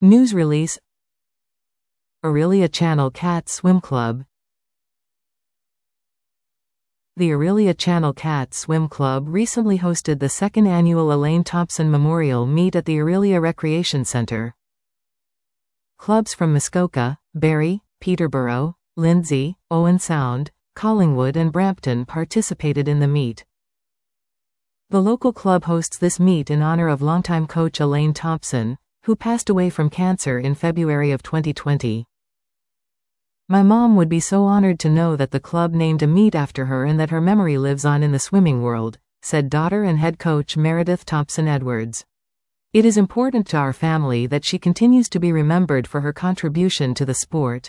News release. Orillia Channel Cat Swim Club. The Orillia Channel Cat Swim Club recently hosted the second annual Elaine Thompson Memorial Meet at the Orillia Recreation Center. Clubs from Muskoka, Barrie, Peterborough, Lindsay, Owen Sound, Collingwood and Brampton participated in the meet. The local club hosts this meet in honor of longtime coach Elaine Thompson, who passed away from cancer in February of 2020. My mom would be so honored to know that the club named a meet after her and that her memory lives on in the swimming world, said daughter and head coach Meredith Thompson-Edwards. It is important to our family that she continues to be remembered for her contribution to the sport.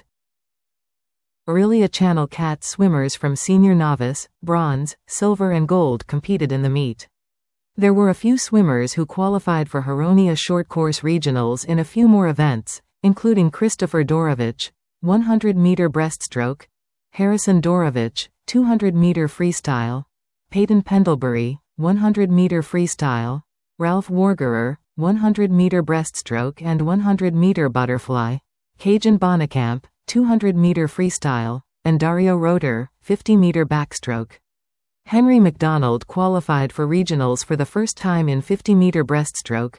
Orillia Channel Cat swimmers from senior novice, bronze, silver and gold competed in the meet. There were a few swimmers who qualified for Huronia Short Course Regionals in a few more events, including Christopher Dorovich, 100-meter breaststroke, Harrison Dorovich, 200-meter freestyle, Peyton Pendlebury, 100-meter freestyle, Ralph Wargerer, 100-meter breaststroke and 100-meter butterfly, Cajun Bonnekamp, 200-meter freestyle, and Dario Roeder, 50-meter backstroke. Henry McDonald qualified for regionals for the first time in 50-meter breaststroke.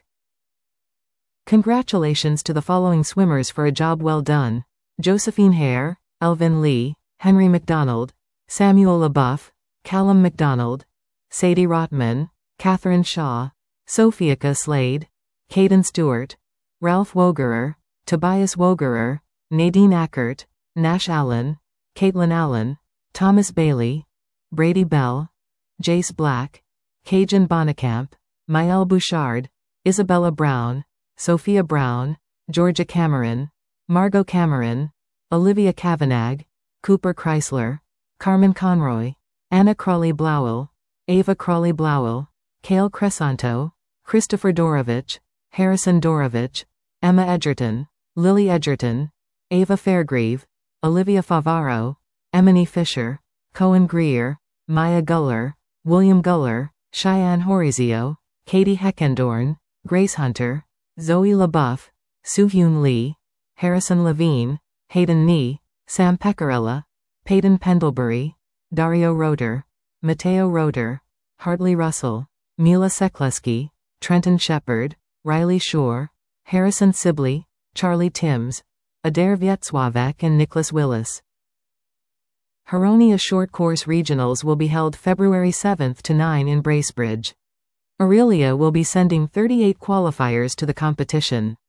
Congratulations to the following swimmers for a job well done: Josephine Hare, Elvin Lee, Henry McDonald, Samuel LaBeouf, Callum McDonald, Sadie Rotman, Catherine Shaw, Sophiaka Slade, Caden Stewart, Ralph Wogerer, Tobias Wogerer, Nadine Ackert, Nash Allen, Caitlin Allen, Thomas Bailey, Brady Bell, Jace Black, Cajun Bonnekamp, Maëlle Bouchard, Isabella Brown, Sophia Brown, Georgia Cameron, Margot Cameron, Olivia Kavanagh, Cooper Chrysler, Carmen Conroy, Anna Crawley-Blowell, Ava Crawley-Blowell, Cale Cresanto, Christopher Dorovich, Harrison Dorovich, Emma Edgerton, Lily Edgerton, Ava Fairgrieve, Olivia Favaro, Emily Fisher, Cohen Greer, Maya Guller, William Guller, Cheyenne Horizio, Katie Heckendorn, Grace Hunter, Zoe LaBeouf, Soo-Hyun Lee, Harrison Levine, Hayden Nee, Sam Pecorella, Peyton Pendlebury, Dario Roeder, Matteo Roeder, Hartley Russell, Mila Sekleski, Trenton Shepard, Riley Shore, Harrison Sibley, Charlie Timms, Adair Vietzwavek and Nicholas Willis. Huronia Short Course Regionals will be held February 7 to 9 in Bracebridge. Orillia will be sending 38 qualifiers to the competition.